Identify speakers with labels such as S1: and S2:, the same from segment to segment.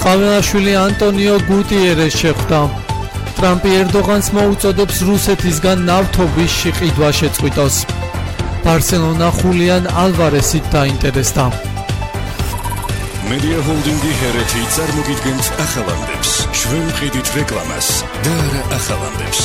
S1: ყაველაშვილი ანტონიო გუტიერეს შეხვდა. ტრამპი ერდოღანს მოუწოდებს რუსეთისგან ნავთობის შიყიდვა შეწყვიტოს. ბარსელონა ხულიან ალვარესით დაინტერესდა.
S2: Media Holding-ი ჰერეთი წარმოგიდგენთ ახალამდებს, ჩვენ ვყიდით რეკლამას და არა ახალამდებს.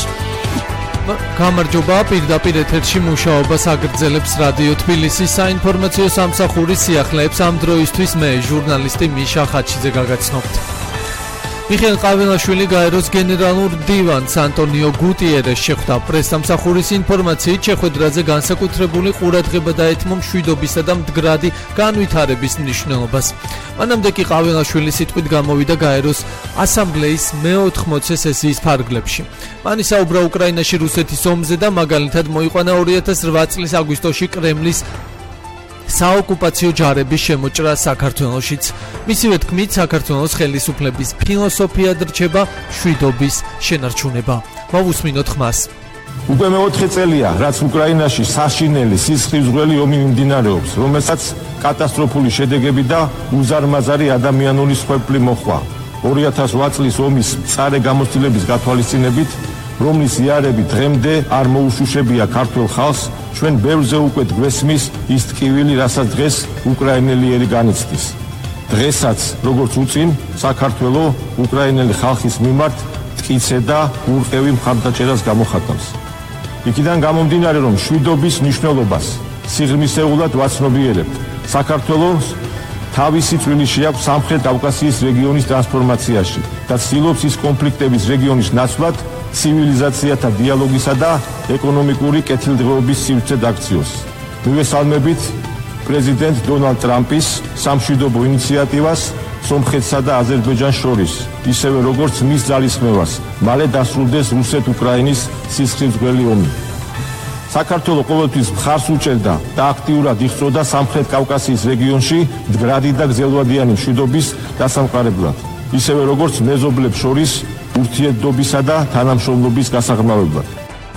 S1: გამარჯობა, პირდაპირ ეთერში მუშაობას აგრძელებს რადიო თბილისის საინფორმაციო სამსახურის სიახლეებს ამ დროისთვის მე, ჟურნალისტი მიშა ხაჩიძე გაგაცნობთ. მიხეილ ყაველაშვილი გაეროს გენერალურ დივანს ანტონიო გუტიერეს შეხვდა. პრესსამსახურის ინფორმაციით შეხვედრაზე განსაკუთრებული ყურადღება დაეთმო მშვიდობისა და მდგრადი განვითარების მნიშვნელობას. მანამდე კი ყაველაშვილი სიტყვით გამოვიდა გაეროს ასამბლეის მე-80 სესიის ფარგლებში. მან ისაუბრა უკრაინაში რუსეთის ომზე და მაგალითად მოიყვანა 2008 წლის აგვისტოში კრემლის საოკუპაციო ჯარების შემოჭრა საქართველოშიც. მისივე თქმით, საქართველოს ხელისუფლების ფილოსოფიად რჩება მშვიდობის შენარჩუნება. მოვუსმინოთ ხმას.
S3: უკვე მე-4 წელია, რაც უკრაინაში საშინელი სისხლისმღვრელი ომი მიმდინარეობს, რომელსაც კატასტროფული შედეგები და უზარმაზარი ადამიანური სხვეპლი მოჰყვა. 2008 წლის ომის მწარე გამოცდილების გათვალისწინებით, რომლის იარები დღემდე არ მოუშუშებია ქართულ ხალხს, ჩვენ ბევრზე უკვე გვესმის ის ტკივილი, რასაც დღეს უკრაინელიერი განიცდის. დღესაც, როგორც უწინ, საქართველო უკრაინელი ხალხის მიმართ მტკიცე და ურყევი მხარდაჭერას გამოხატავს. იქიდან გამომდინარე, რომ მშვიდობის მნიშვნელობას სიღრმისეულად ვაცნობიერებთ. საქართველოს თავისი წვლილი შეაქვს სამხრეთ კავკასიის რეგიონის ტრანსფორმაციაში და ცდილობს ის კონფლიქტების რეგიონის ნაცვლად ცივილიზაციათა დიალოგისა და ეკონომიკური კეთილდღეობის სივრცე დაქციოს. მივესალმებით პრეზიდენტ დონალდ ტრამპის სამშვიდობო ინიციატივას სომხეთსა და აზერბაიჯანს შორის, ისევე როგორც მის ძალისხმევას მალე დასრულდეს რუსეთ-უკრაინის სისხლისმღვრელი ომი. საქართველო ყოველთვის მხარს უჭერდა და აქტიურად იხწოდა სამხრეთ კავკასიის რეგიონში მდგრადი და გრძელვადიანი მშვიდობის დასამყარებლად, ისევე როგორც მეზობლებს შორის ურთიერთობისა და თანამშრომლობის გასაღრმავებლად.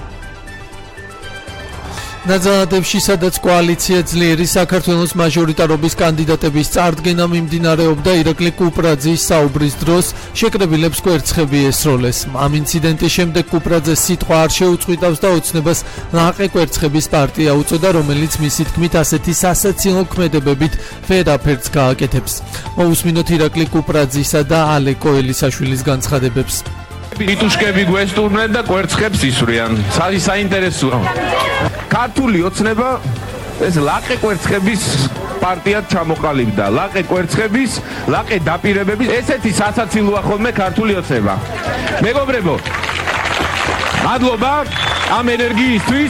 S1: ნაძალადებში, სადაც კოალიცია ძლიერი საქართველოს მაჟორიტარობის კანდიდატების წარდგენა მიმდინარეობდა, ირაკლი კუპრაძის საუბრის დროს შეკრებილებს კვერცხები ესროლეს. ამ ინციდენტის შემდეგ კუპრაძეს სიტყვა არ შეუწყვიტავს და ოცნებას ლაყე კვერცხების პარტია უწოდა, რომელიც მისი თქმით ასეთი სასაცილო ქმედებებით ვერაფერს გააკეთებს. მოვუსმინოთ ირაკლი კუპრაძისა და ალეკო ელისაშვილის განცხადებებს.
S4: იტუშკები გვესტურნენ და კვერცხებს ისვრიან. საინტერესოა. ქართული ოცნება ეს ლაყე კვერცხების პარტიად ჩამოყალიბდა. ლაყე კვერცხების, ლაყე დაპირებების, ესეთი სასაცილოა ხოლმე ქართული ოცნება. მეგობრებო, მადლობა ამ ენერგიისთვის.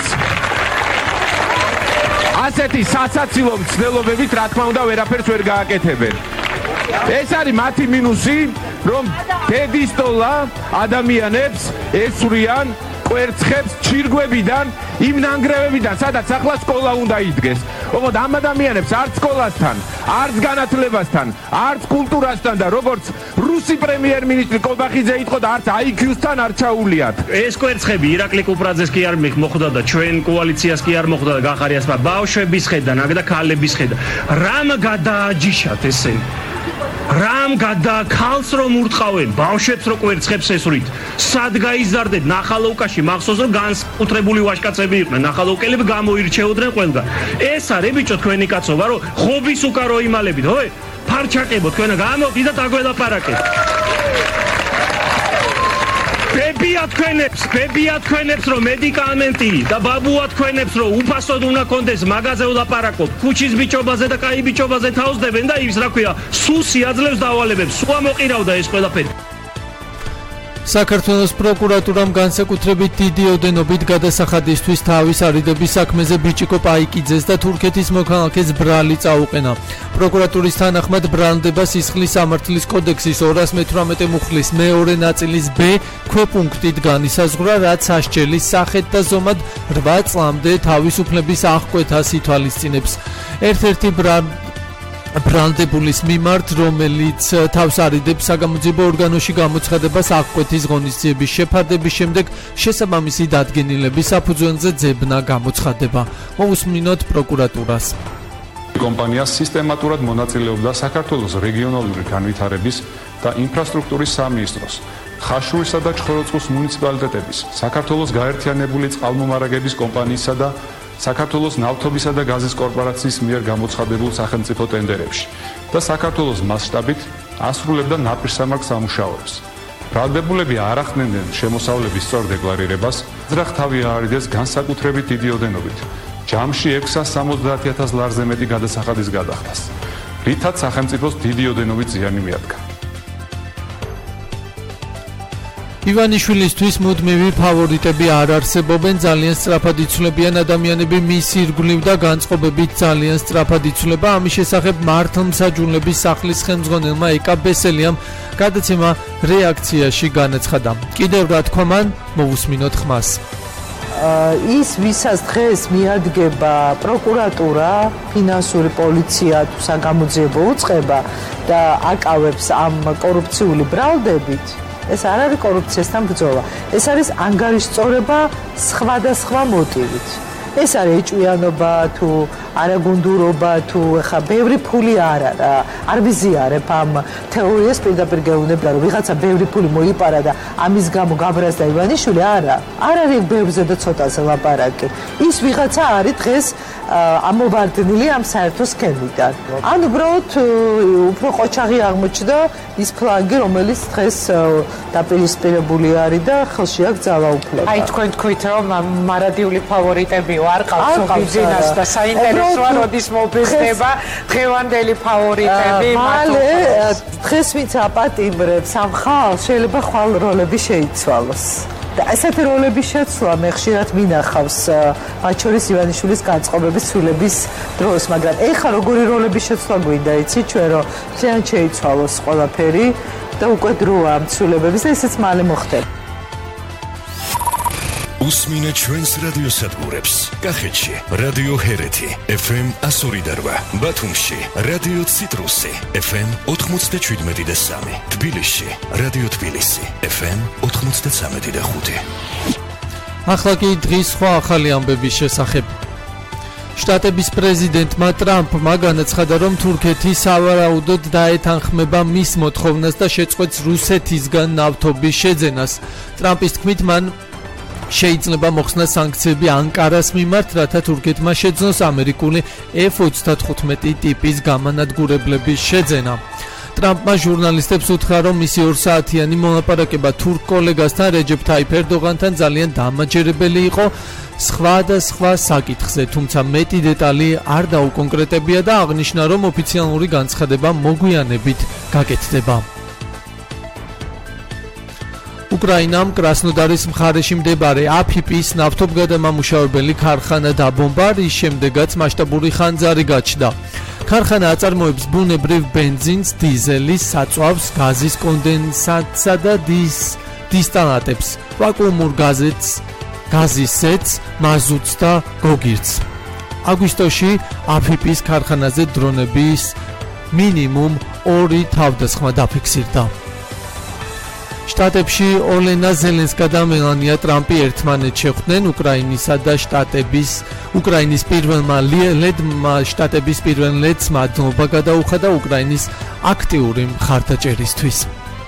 S4: ასეთი სასაცილო მცდელობებით, რა თქმა უნდა, ვერაფერს ვერ გააკეთებენ. ეს არის მათი მინუსი, რომ დედისტოლა ადამიანებს ესვრიან კვერცხებს ჩირგვებიდან, იმ ნანგრევებიდან, სადაც ახლა სკოლა უნდა იდგეს. ოღონდ ამ ადამიანებს არც სკოლასთან, არც განათლებასთან, არც კულტურასთან და როგორც რუსი პრემიერ-მინისტრი კობახიძე იტყოდა, არც IQ-სთან არ ჩაულიათ.
S5: ეს კვერცხები ირაკლი კუპრაძეს კი არ მოხვდა და ჩვენ კოალიციას კი არ მოხვდა და გახარიას ბავშვების ხედან, აქ და ქალების ხედან. რამ გადააჯიშათ ესენი? რამ გადააქალს რომ ურტყავენ ბავშვებს რო კვერცხებს ესვრით? სად გაიზარდეთ? ნახალოვკაში მახსოვს რომ განსაკუთრებული ვაჟკაცები იყვნენ, ნახალოვკელები გამოირჩეოდნენ ყველგან. ეს არის ბიჭო თქვენი კაცობა, რომ ხობის უკარო იმალებით, ჰოე? ფარჩაკებო თქვენა გამოდით და დაგველაპარაკეთ. ბებია თქვენებს რომ მედიკამენტი და ბაბუა თქვენებს რომ უფასოდ უნდა კონდეს მაგაზე ვლაპარაკობ. ქუჩის ბიჭობაზე და კაი ბიჭობაზე თავსდებენ და ის რა ქვია, სუსი აძლევს დავალებებს. სულ მოყირავდა ეს ყველაფერი.
S1: საქართველოს პროკურატურამ განსაკუთრებით დიდი ოდენობით გადასახადისთვის თავის არიდების საქმეზე ბიჭიკო პაიკიძეს და თურქეთის მოქალაქეს ბრალი წაუყენა. პროკურატურის თანახმად ბრალდება სისხლის სამართლის კოდექსის 218 მუხლის მეორე ნაწილის B ქვეპუნქტით განისაზღვრა, რაც სასჯელის სახეთ და ზომად 8 წლამდე თავისუფლების აღკვეთას ითვალისწინებს. ერთ-ერთი ბრალდებულის მიმართ, რომელიც თავს არიდებს საგამოძიებო ორგანოში გამოცხადებას აღკვეთის ღონისძიების შეფარდების შემდეგ შესაბამისი დადგენილების საფუძველზე ძებნა გამოცხადება. მოვუსმინოთ პროკურატურას.
S6: კომპანია სისტემატურად მონაწილეობდა საქართველოს რეგიონალური განვითარების და ინფრასტრუქტურის სამინისტროს, ხაშურისა და ჩხოროწყუს მუნიციპალიტეტების, საქართველოს გაერთიანებული წყალმომარაგების კომპანიისა და საქართველოს ნავთობისა და გაზის კორპორაციის მიერ გამოცხადებულ სახელმწიფო ტენდერებში და საქართველოს მასშტაბით ასრულებდა ნაპირსამარხ სამუშაოებს. ბრალდებულები არ ახდენდნენ შემოსავლების სწორ დეკლარირებას, ძრახ თავი აარიდეს განსაკუთრებით დიდი ოდენობით, ჯამში 670,000 ლარზე მეტი გადასახადის გადახდას, რითაც სახელმწიფოს დიდი ოდენობით ზიანი მიადგა.
S1: ივანიშვილისთვის მუდმივი ფავორიტები არ არსებობენ, ძალიან სწრაფად იცვლებიან ადამიანები, მისი ირგვლივ და განწყობებით ძალიან სწრაფად იცვლება. ამის შესახებ მართლმსაჯულების სახლის ხელმძღვანელმა ეკა ბესელიამ გადაცემა რეაქციაში განაცხადა. კიდევ რა თქვა მან, მოვუსმინოთ ხმას.
S7: ის ვისაც დღეს მიადგება პროკურატურა, ფინანსური პოლიცია თუ საგამოძიებო უწყება და აკავებს ამ კორუფციული ბრალდებით, ეს არ არის კორუფციასთან ბრძოლა. ეს არის ანგარიშწორება სხვადასხვა მოტივით. ეს არის ეჭვიანობა თუ არაგუნდურობა თუ ხა ბევრი ფული არ არა. არ ვიზიარებ ამ თეორიას პირდაპირ გეუბნება რომ ვიღაცა ბევრი ფული მოიპარა და ამის გამო გაბრაზდა ივანიშვილი, არა. არ არის ბევრზე და ცოტაზე ლაპარაკი. ის ვიღაცა არის დღეს ამოვარდნილი ამ საერთო სქემიდან. ან უბრალოდ უფრო ყოჩაღი აღმოჩნდა ის ფლანგი, რომელიც დღეს დაპირისპირებული არის და ხელში აქვს ძალაუფლება.
S8: აი თქვენ თქვით რომ მარადიული ფავორიტები არ ყავს ბიზნეს და საინტერესოა როდის მოფიქრება დღევანდელი ფავორიტები
S7: მალე დღეს ვინც აპატიმრებს ამ ხალხს შეიძლება ხვალ როლები შეიცვალოს. და ესეთი როლების შეცვლა მე ხშირად მინახავს მათ შორის ივანიშვილის განწყობების ცვლილების დროს, მაგრამ ეხლა როგორი როლების შეცვლა გვინდა, იცი ჩვენ რომ ძალიან შეიცვალოს ყველაფერი და უკვე დროა ამ ცვლილებების და ესეც მალე მოხდება.
S2: უსმინე ჩვენს რადიოსადგურებს. კახეთში რადიო ჰერეთი FM 102.8, ბათუმში რადიო ციტრუსი FM 97.3, თბილისში რადიო თბილისი FM 93.5.
S1: ახლა კი დღის სხვა ახალი ამბების შესახებ. შტატების პრეზიდენტმა ტრამპმა განაცხადა, რომ თურქეთი სავარაუდოდ დაეთანხმება მის მოთხოვნას და შეწყვეტს რუსეთისგან ნავთობის შეძენას. ტრამპის თქმით, მან შეიძლება მოხსნას სანქციები ანკარას მიმართ, რათა თურქეთმა შეძნოს ამერიკული F-35 ტიპის გამანადგურებლების შეძენა. ტრამპმა ჟურნალისტებს უთხრა, რომ მისი 2 საათიანი მოლაპარაკება თურქ კოლეგასთან რეჯეფ თაიფ ერდოღანთან ძალიან დამაჯერებელი იყო სხვადასხვა საკითხზე, თუმცა მეტი დეტალი არ დაუკონკრეტებია და აღნიშნა, რომ ოფიციალური განცხადება მოგვიანებით გაკეთდება. უკრაინამ კრასნოდარის მხარეში მდებარე APP-ის ნავთობგადამამუშავებელი ქარხანა დაბომბა, რის შემდეგაც მასშტაბური ხანძარი გაჩნდა. ქარხანა აწარმოებს ბუნებრივ ბენზინს, დიზელის, საწვავს, გაზის კონდენსატსა და დისტილატებს, ვაკუუმურ გაზის სეთს, მაზუტს და გოგირდს. აგვისტოში APP-ის ქარხანაზე დრონების მინიმუმ 2 თავდასხმა დაფიქსირდა. შტატებში ოლენა ზელენსკა და მელანია ტრამპი ერთმანეთს შეხვდნენ. უკრაინის პირველმა ლედმა შტატების პირველ ლედს მადლობა გადაუხადა უკრაინის აქტიური მხარდაჭერისთვის.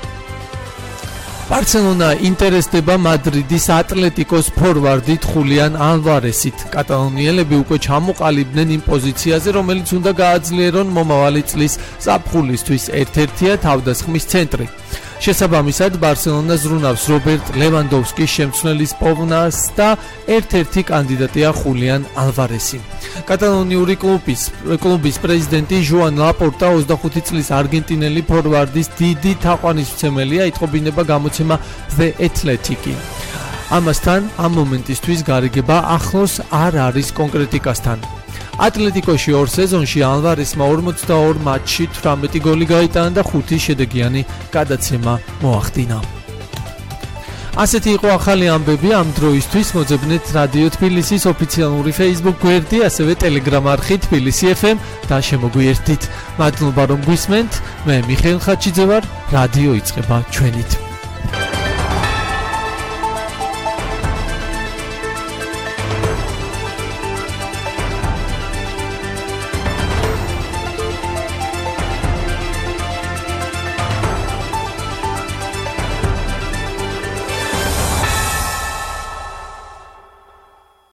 S1: ბარსელონა ინტერესდება მადრიდის ატლეტიკოს ფორვარდით ხულიან ალვარესით. კატალონიელები უკვე ჩამოყალიბდნენ იმ პოზიციაზე, რომელიც უნდა გააძლიერონ მომავალი წლის ზაფხულისთვის. ერთ-ერთია თავდასხმის ცენტრი. შესაბამისად, ბარსელონა ზრუნავს რობერტ ლევანდოვსკის შემცვლელის პოვნას და ერთ-ერთი კანდიდატია ხულიან ალვარესი. კატალონიური კლუბის პრეზიდენტი ჟოან ლაპორტა 25 წლის არგენტინელი ფორვარდის დიდი თაყვანისმცემელია, იტყობინება გამოცემა The Athletic. ამასთან, ამ მომენტისთვის გარიგება ახლოს არ არის კონკრეტიკასთან. ატლეტიკოში 2 სეზონში ალვარესმა 42 მატჩში 18 გოლი გაიტანა და 5 შედეგიანი გადაცემა მოახდინა. ასეთი იყო ახალი ამბები ამ დროისთვის. მოძებნეთ რადიო თბილისის ოფიციალური Facebook გვერდი, ასევე Telegram არხი თბილისი FM და შემოგვიერთდით. მადლობა რომ გვისმენთ. მე მიხეილ ხაჩიძე ვარ. რადიო იწყება ჩვენით.